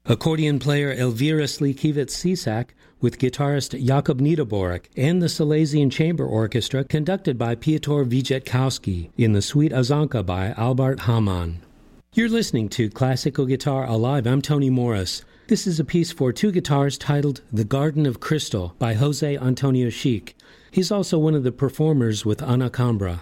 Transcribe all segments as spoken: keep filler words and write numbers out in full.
accordion player Elvira Slikiewicz-Cisak with guitarist Jakub Niederborek, and the Silesian Chamber Orchestra conducted by Piotr Wijatkowski in the Suite Azanka by Albert Hamann. You're listening to Classical Guitar Alive. I'm Tony Morris. This is a piece for two guitars titled The Garden of Crystal by Jose Antonio Sheik. He's also one of the performers with Ana Cambra.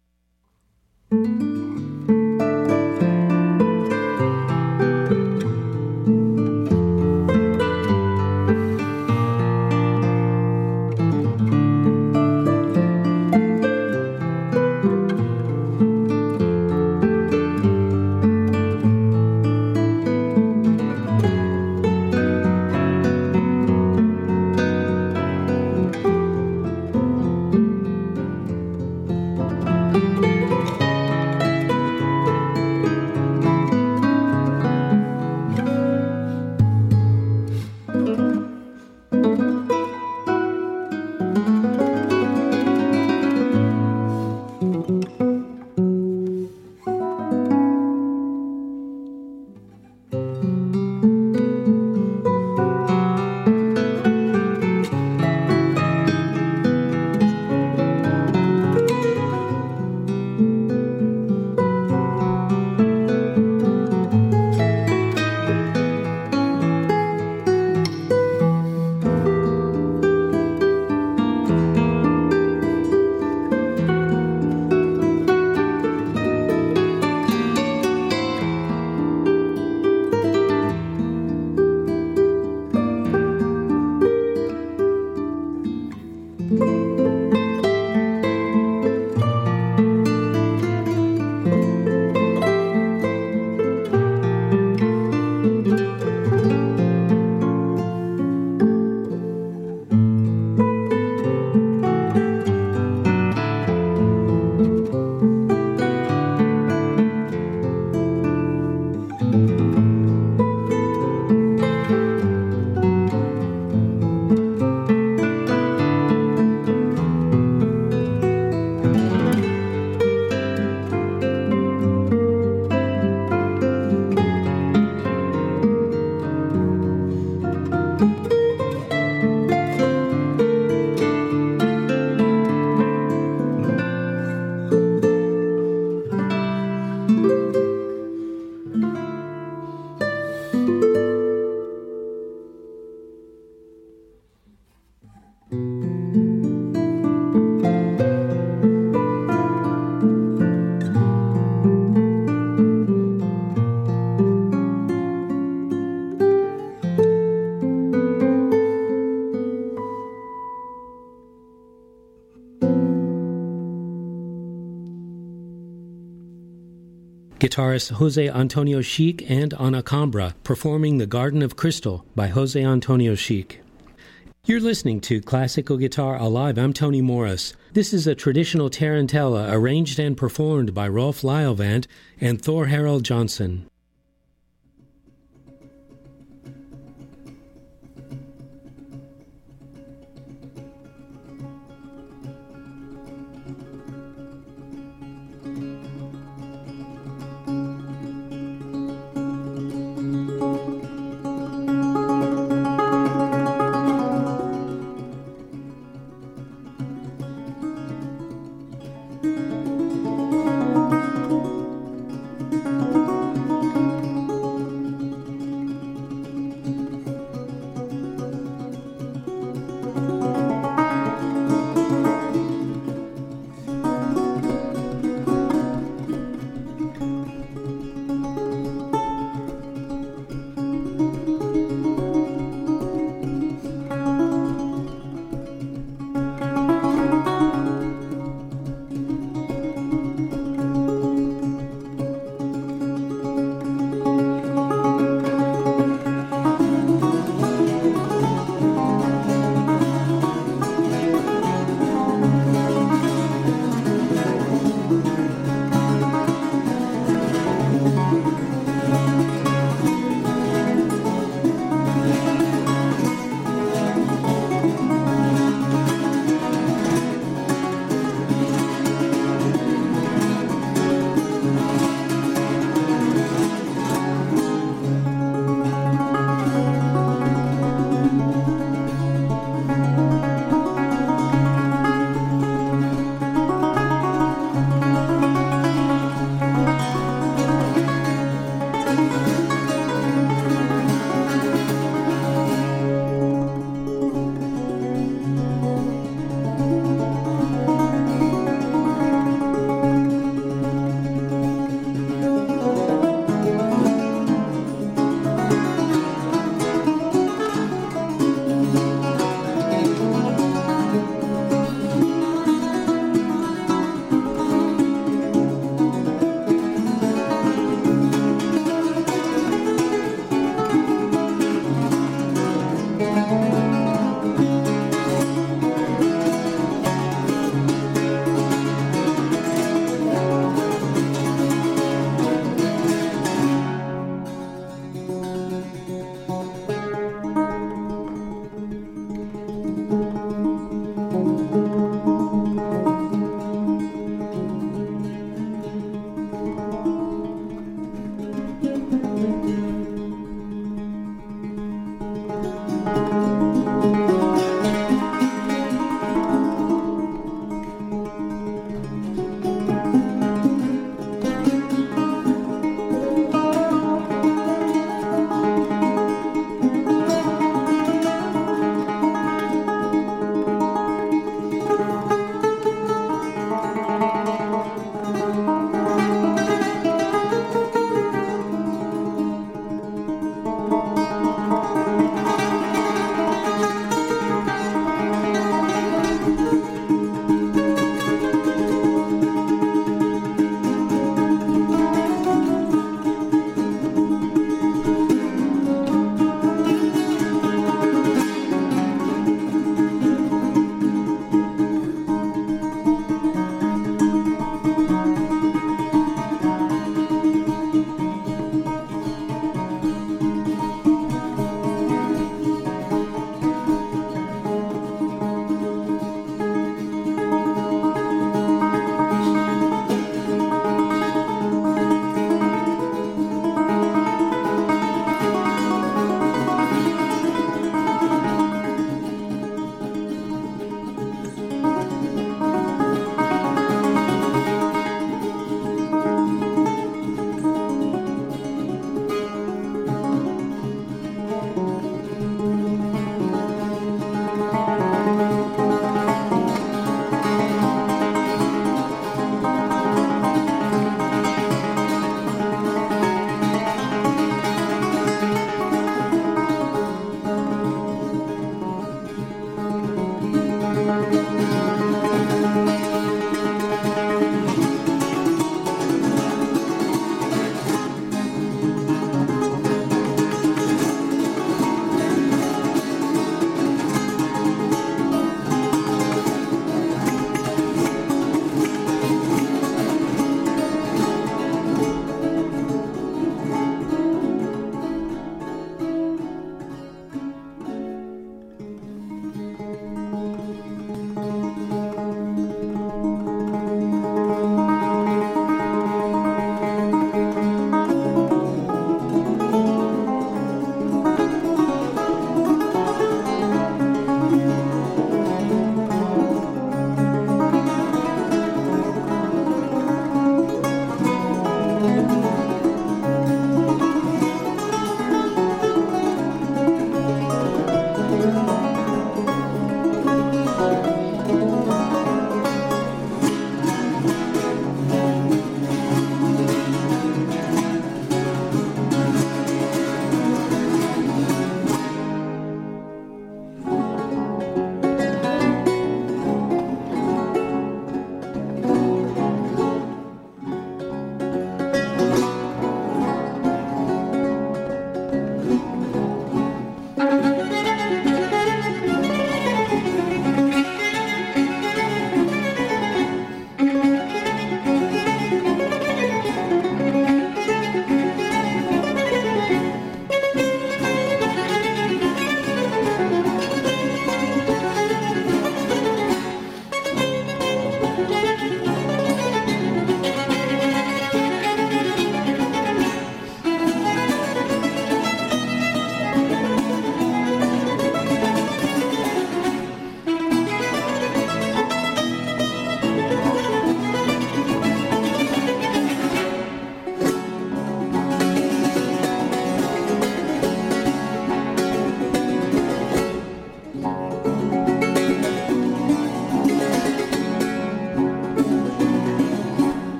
Guitarist Jose Antonio Sheik and Ana Cambra performing The Garden of Crystal by Jose Antonio Sheik. You're listening to Classical Guitar Alive. I'm Tony Morris. This is a traditional tarantella arranged and performed by Rolf Lylevant and Thor Harald Johnson.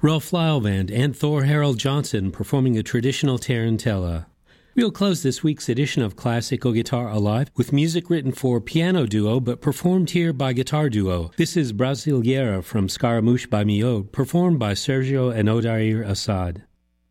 Rolf Lylevand and Thor Harold Johnson performing a traditional tarantella. We'll close this week's edition of Classical Guitar Alive with music written for piano duo but performed here by guitar duo. This is Brasileira from Scaramouche by Miod, performed by Sergio and Odair Assad.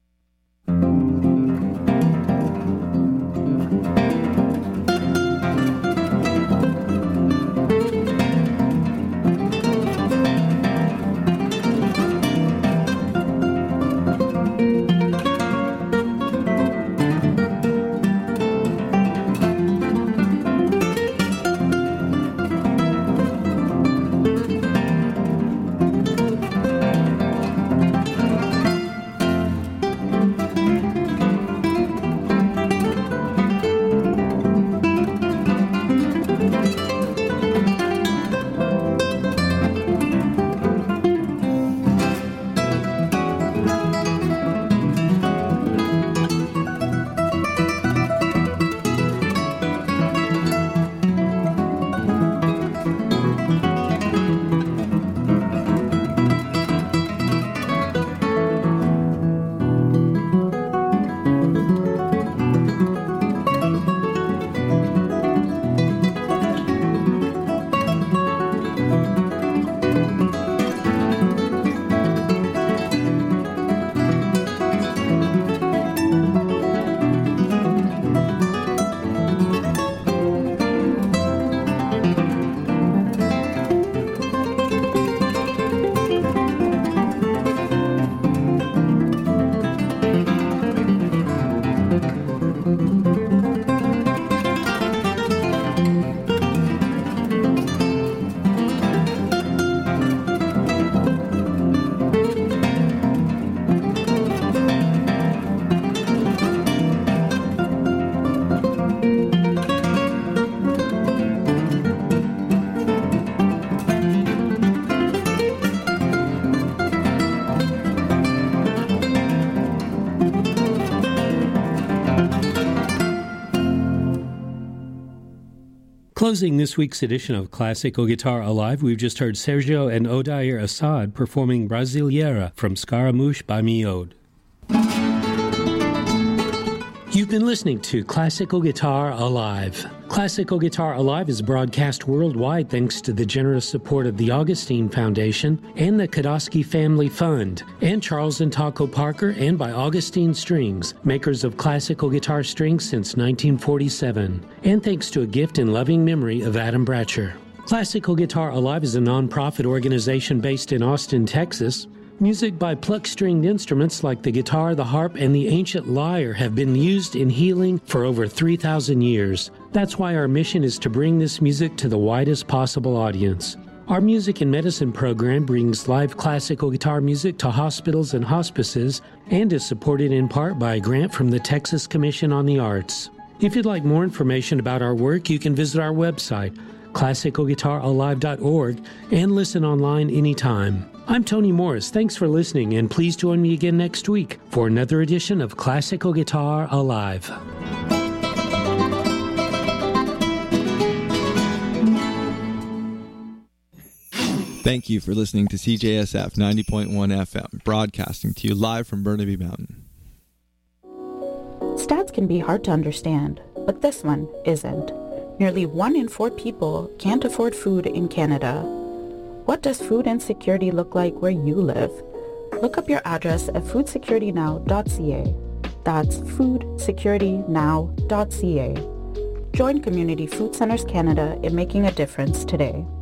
Closing this week's edition of Classical Guitar Alive, we've just heard Sergio and Odair Assad performing Brasileira from Scaramouche by Miod. You've been listening to Classical Guitar Alive. Classical Guitar Alive is broadcast worldwide thanks to the generous support of the Augustine Foundation and the Kodosky Family Fund, and Charles and Taco Parker, and by Augustine Strings, makers of classical guitar strings since nineteen forty-seven, and thanks to a gift in loving memory of Adam Bratcher. Classical Guitar Alive is a non-profit organization based in Austin, Texas. Music by pluck-stringed instruments like the guitar, the harp, and the ancient lyre have been used in healing for over three thousand years. That's why our mission is to bring this music to the widest possible audience. Our Music and Medicine program brings live classical guitar music to hospitals and hospices and is supported in part by a grant from the Texas Commission on the Arts. If you'd like more information about our work, you can visit our website, classical guitar alive dot org, and listen online anytime. I'm Tony Morris. Thanks for listening, and please join me again next week for another edition of Classical Guitar Alive. Thank you for listening to C J S F ninety point one F M, broadcasting to you live from Burnaby Mountain. Stats can be hard to understand, but this one isn't. Nearly one in four people can't afford food in Canada. What does food insecurity look like where you live? Look up your address at food security now dot c a. That's food security now dot c a. Join Community Food Centers Canada in making a difference today.